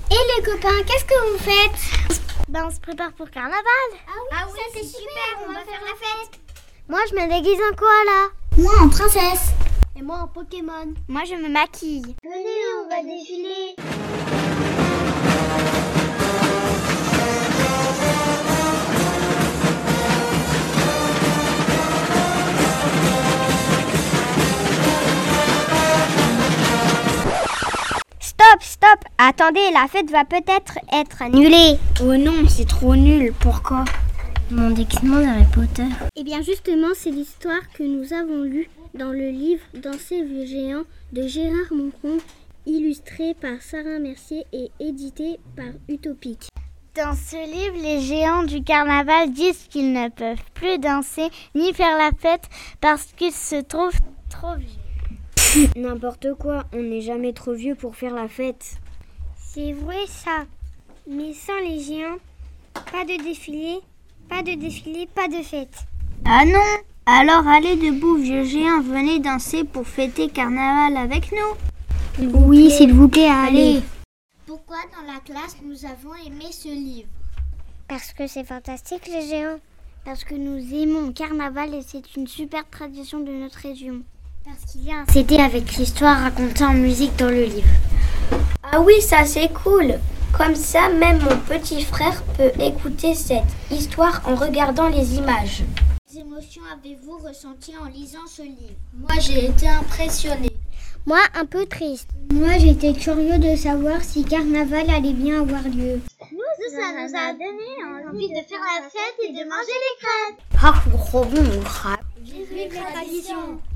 Et les copains, qu'est-ce que vous faites? On se prépare pour carnaval. Ah oui, ça c'est super, on va faire la fête. Moi, je me déguise en koala. Moi en princesse. Et moi en Pokémon. Moi, je me maquille. Venez, on va défiler. Stop, attendez, la fête va peut-être être annulée. Oh non, c'est trop nul, pourquoi? Mon déguisement d'Harry Potter. Eh bien justement, c'est l'histoire que nous avons lue dans le livre Danser vieux géant de Gérard Moncombe, illustré par Sarah Mercier et édité par Utopique. Dans ce livre, les géants du carnaval disent qu'ils ne peuvent plus danser ni faire la fête parce qu'ils se trouvent trop vieux. N'importe quoi, on n'est jamais trop vieux pour faire la fête. C'est vrai ça, mais sans les géants, pas de défilé, pas de fête. Ah non! Alors allez debout, vieux géants, venez danser pour fêter carnaval avec nous. Oui, s'il vous plaît, allez. Pourquoi dans la classe nous avons aimé ce livre? Parce que c'est fantastique les géants. Parce que nous aimons le carnaval et c'est une super tradition de notre région. Parce qu'il y a un CD avec l'histoire racontée en musique dans le livre. Ah oui, ça c'est cool. Comme ça, même mon petit frère peut écouter cette histoire en regardant les images. Quelles émotions avez-vous ressenties en lisant ce livre? Moi, j'ai été impressionnée. Moi, un peu triste. Moi, j'étais curieux de savoir si carnaval allait bien avoir lieu. Nous, ça nous a donné envie de faire la fête et de manger les crêpes. Ah, Vive les traditions!